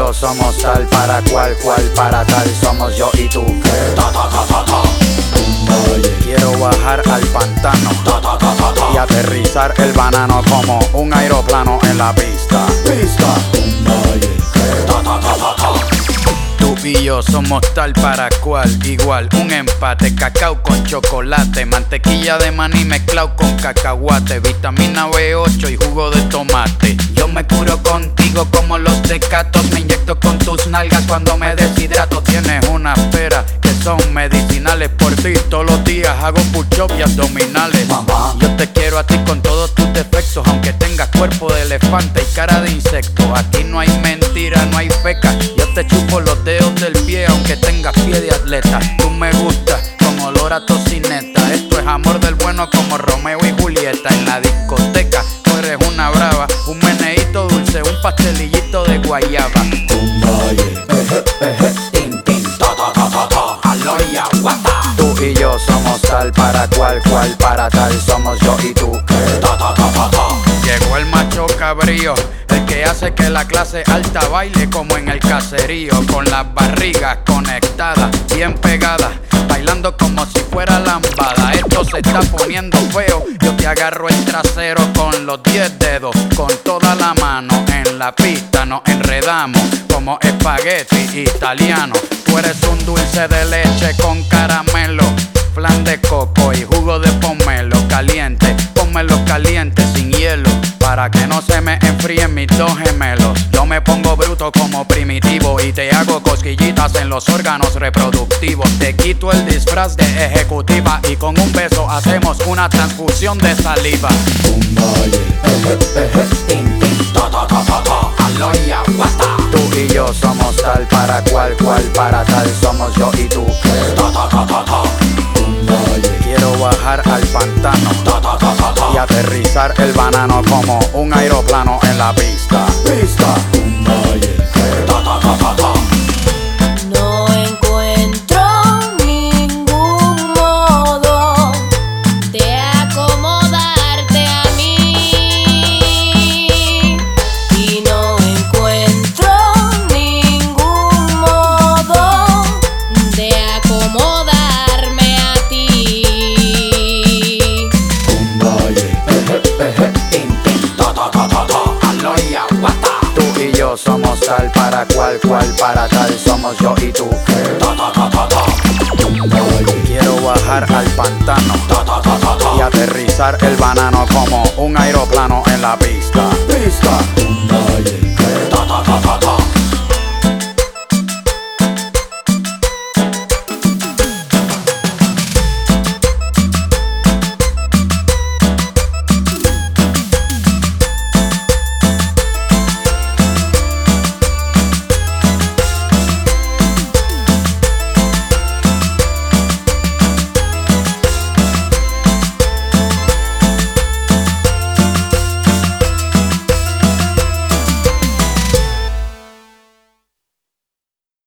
yo somos tal para cual para tal. Somos yo y tú. Quiero bajar al pantano y aterrizar el banano como un aeroplano en la pista. Tú y yo somos tal para cual, igual, un empate. Cacao con chocolate, mantequilla de maní mezclado con cacahuate, vitamina B8 y jugo de tomate. Yo me curo contigo como los tecatos, me inyecto con tus nalgas cuando me deshidrato. Tienes unas peras que son medicinales, por ti todos los días hago push-up y abdominales. Mamá, yo te quiero a ti con todos tus defectos, aunque tengas cuerpo de elefante y cara de insecto. Aquí no hay mentira, no hay feca. Yo te chupo los dedos del pie aunque tengas pie de atleta. Tú me gustas con olor a tocineta. Esto es amor del bueno como Romeo y Julieta. En la discoteca tú eres una brava, un meneíto dulce, un pastelillito de guayaba. Tú y yo somos tal para cual para tal. Somos yo y tú. Llegó el macho cabrío, el que hace que la clase alta baile como en el caserío, con las barrigas conectadas, bien pegadas, bailando como si fuera lambada. Esto se está poniendo feo, yo te agarro el trasero con los 10 dedos, con toda la mano en la pista nos enredamos como espagueti italiano. Tú eres un dulce de leche con caramelo, flan de coco y jugo de pomelo caliente. Pónmelo caliente sin hielo para que no se me enfríen mis dos gemelos. Yo me pongo bruto como primitivo y te hago cosquillitas en los órganos reproductivos. Te quito el disfraz de ejecutiva y con un beso hacemos una transfusión de saliva. Tú y yo somos tal para cual para tal. Somos yo y tú. Quiero bajar al pantano y aterrizar el banano como un aeroplano en la pista. No encuentro ningún modo de acomodarte a mí, y no encuentro ningún modo de acomodarme a ti. Tú y yo somos tal para cual para tal. Somos yo y tú. Quiero bajar al pantano y aterrizar el banano como un aeroplano en la pista.